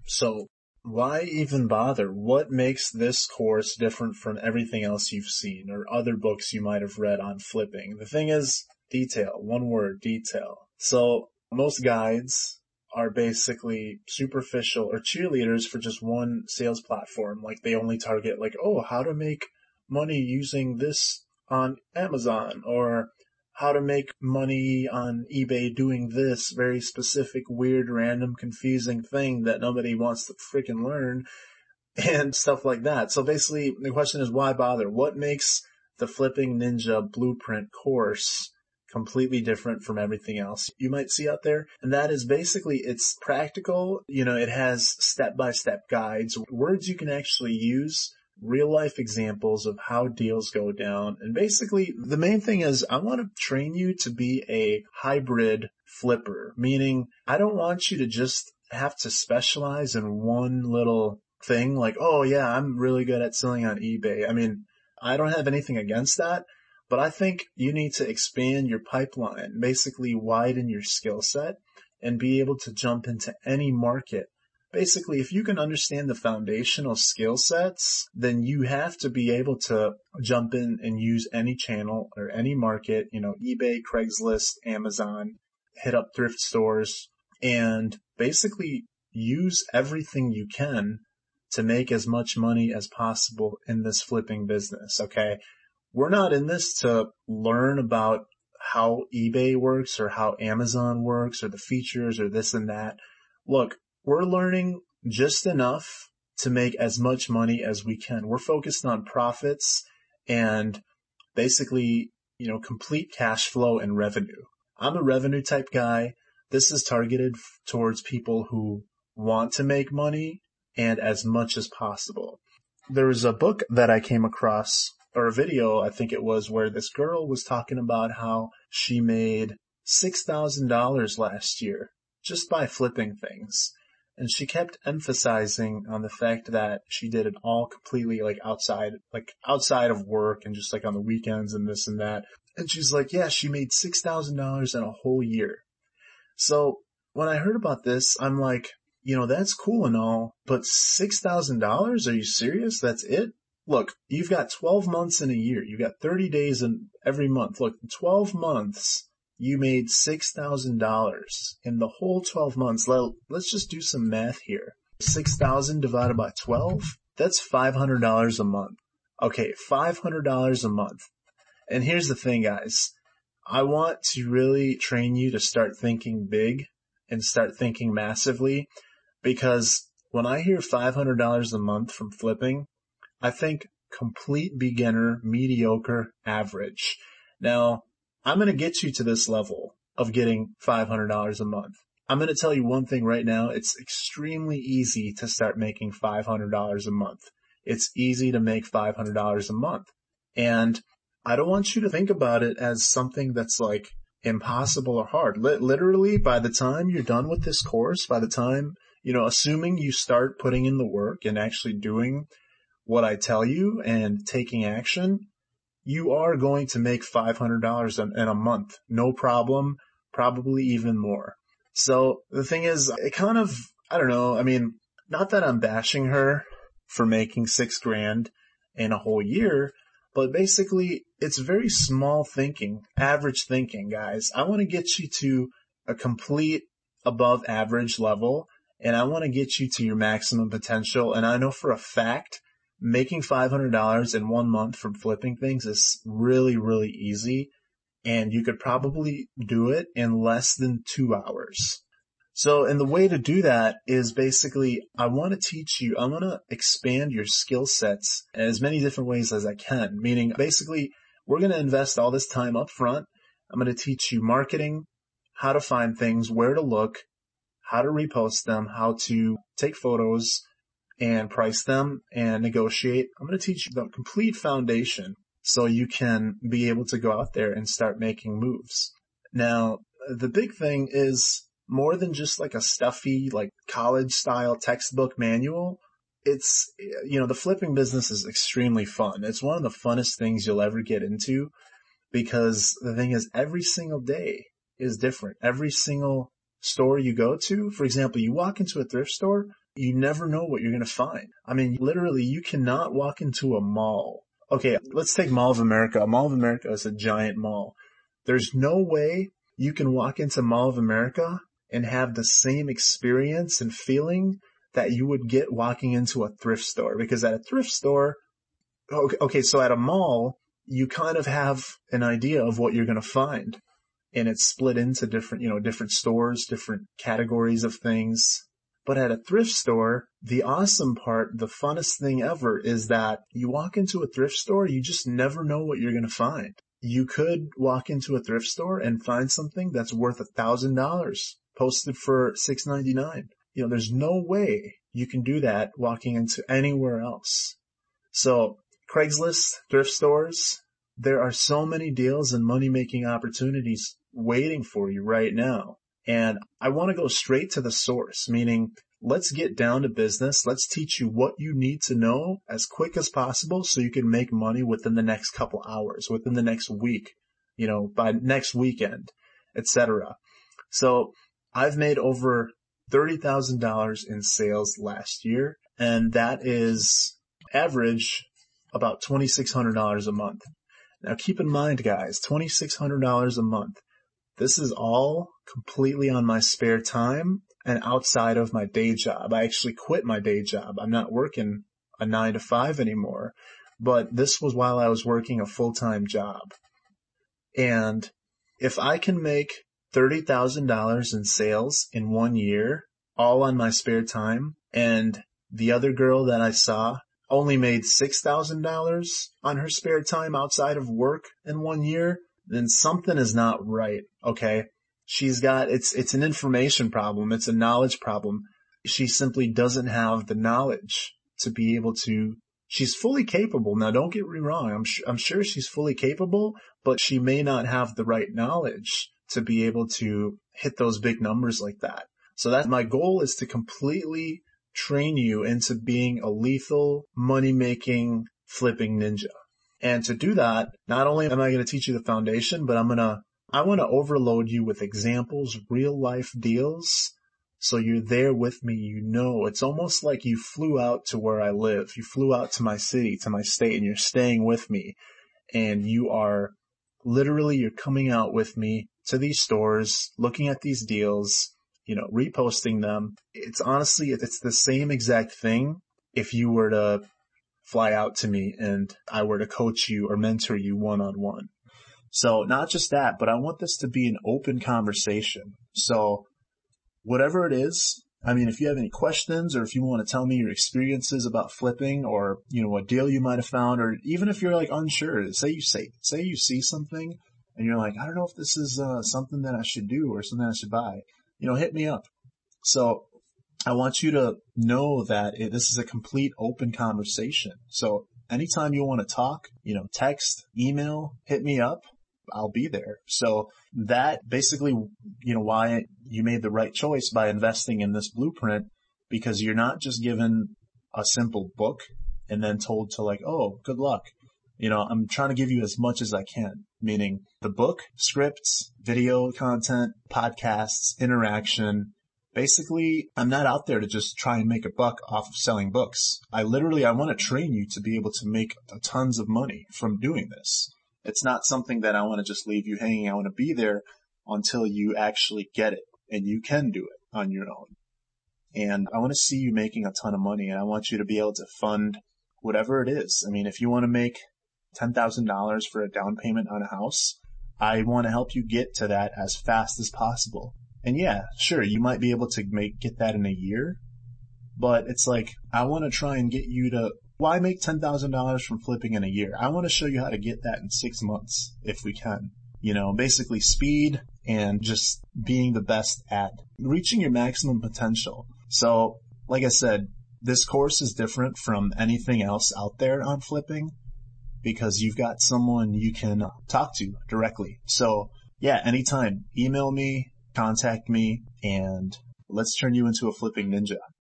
So why even bother? What makes this course different from everything else you've seen or other books you might have read on flipping? The thing is detail. One word, detail. So most guides are basically superficial or cheerleaders for just one sales platform. Like they only target like, oh, how to make money using this on Amazon, or how to make money on eBay doing this very specific, weird, random, confusing thing that nobody wants to freaking learn, and stuff like that. So basically, the question is, why bother? What makes the Flipping Ninja Blueprint course completely different from everything else you might see out there? And that is basically, it's practical. It has step-by-step guides, words you can actually use, real life examples of how deals go down. And basically, the main thing is I want to train you to be a hybrid flipper, meaning I don't want you to just have to specialize in one little thing like, oh yeah, I'm really good at selling on eBay. I mean, I don't have anything against that, but I think you need to expand your pipeline, basically widen your skill set and be able to jump into any market. Basically, if you can understand the foundational skill sets, then you have to be able to jump in and use any channel or any market, eBay, Craigslist, Amazon, hit up thrift stores, and basically use everything you can to make as much money as possible in this flipping business, okay? We're not in this to learn about how eBay works or how Amazon works or the features or this and that. Look, we're learning just enough to make as much money as we can. We're focused on profits and basically, complete cash flow and revenue. I'm a revenue type guy. This is targeted towards people who want to make money and as much as possible. There was a book that I came across, or a video, I think it was, where this girl was talking about how she made $6,000 last year just by flipping things. And she kept emphasizing on the fact that she did it all completely outside of work and just on the weekends and this and that. And she's like, yeah, she made $6,000 in a whole year. So when I heard about this, I'm like, that's cool and all, but $6,000? Are you serious? That's it? Look, you've got 12 months in a year. You've got 30 days in every month. Look, 12 months. You made $6,000 in the whole 12 months. Let's just do some math here. 6,000 divided by 12, that's $500 a month. Okay, $500 a month. And here's the thing, guys. I want to really train you to start thinking big and start thinking massively, because when I hear $500 a month from flipping, I think complete beginner, mediocre, average. Now, I'm going to get you to this level of getting $500 a month. I'm going to tell you one thing right now. It's extremely easy to start making $500 a month. It's easy to make $500 a month. And I don't want you to think about it as something that's impossible or hard. Literally, by the time you're done with this course, by the time, assuming you start putting in the work and actually doing what I tell you and taking action, you are going to make $500 in a month. No problem. Probably even more. So the thing is, I don't know. I mean, not that I'm bashing her for making $6,000 in a whole year, but basically it's very small thinking, average thinking, guys. I want to get you to a complete above average level, and I want to get you to your maximum potential. And I know for a fact, making $500 in 1 month from flipping things is really, really easy. And you could probably do it in less than 2 hours. So, and the way to do that is basically, I want to teach you, I want to expand your skill sets in as many different ways as I can. Meaning, basically, we're going to invest all this time up front. I'm going to teach you marketing, how to find things, where to look, how to repost them, how to take photos and price them and negotiate. I'm going to teach you the complete foundation so you can be able to go out there and start making moves. Now, the big thing is more than just a stuffy, college style textbook manual. It's, the flipping business is extremely fun. It's one of the funnest things you'll ever get into, because the thing is, every single day is different. Every single store you go to, for example, you walk into a thrift store, You never know what you're going to find. I mean, literally, you cannot walk into a mall. Okay, let's take Mall of America. Mall of America is a giant mall. There's no way you can walk into Mall of America and have the same experience and feeling that you would get walking into a thrift store. Because at a thrift store, okay, so at a mall, you kind of have an idea of what you're going to find. And it's split into different stores, different categories of things. But at a thrift store, the awesome part, the funnest thing ever is that you walk into a thrift store, you just never know what you're going to find. You could walk into a thrift store and find something that's worth $1,000 posted for $6.99. There's no way you can do that walking into anywhere else. So Craigslist, thrift stores, there are so many deals and money-making opportunities waiting for you right now. And I want to go straight to the source, meaning let's get down to business. Let's teach you what you need to know as quick as possible so you can make money within the next couple hours, within the next week, by next weekend, etc. So I've made over $30,000 in sales last year, and that is average about $2,600 a month. Now keep in mind, guys, $2,600 a month. This is all completely on my spare time and outside of my day job. I actually quit my day job. I'm not working a 9 to 5 anymore, but this was while I was working a full-time job. And if I can make $30,000 in sales in 1 year, all on my spare time, and the other girl that I saw only made $6,000 on her spare time outside of work in 1 year, then something is not right, okay? It's an information problem. It's a knowledge problem. She simply doesn't have the knowledge to be able to, she's fully capable. Now don't get me wrong. I'm sure she's fully capable, but she may not have the right knowledge to be able to hit those big numbers like that. So that's my goal, is to completely train you into being a lethal money-making flipping ninja. And to do that, not only am I going to teach you the foundation, but I want to overload you with examples, real life deals. So you're there with me. It's almost like you flew out to where I live. You flew out to my city, to my state, and you're staying with me. And you're coming out with me to these stores, looking at these deals, reposting them. It's the same exact thing if you were to fly out to me and I were to coach you or mentor you one-on-one. So not just that, but I want this to be an open conversation. So whatever it is, if you have any questions, or if you want to tell me your experiences about flipping, or, a deal you might have found, or even if you're unsure, say you see something and you're like, I don't know if this is something that I should do or something I should buy, hit me up. So I want you to know that this is a complete open conversation. So anytime you want to talk, text, email, hit me up. I'll be there. So that basically, why you made the right choice by investing in this blueprint, because you're not just given a simple book and then told to oh, good luck. I'm trying to give you as much as I can, meaning the book, scripts, video content, podcasts, interaction. Basically, I'm not out there to just try and make a buck off of selling books. I want to train you to be able to make tons of money from doing this. It's not something that I want to just leave you hanging. I want to be there until you actually get it and you can do it on your own. And I want to see you making a ton of money, and I want you to be able to fund whatever it is. If you want to make $10,000 for a down payment on a house, I want to help you get to that as fast as possible. And yeah, sure, you might be able to get that in a year, but it's I want to try and get you to, why make $10,000 from flipping in a year? I want to show you how to get that in 6 months if we can. Basically speed and just being the best at reaching your maximum potential. So, like I said, this course is different from anything else out there on flipping because you've got someone you can talk to directly. So yeah, anytime, email me, contact me, and let's turn you into a flipping ninja.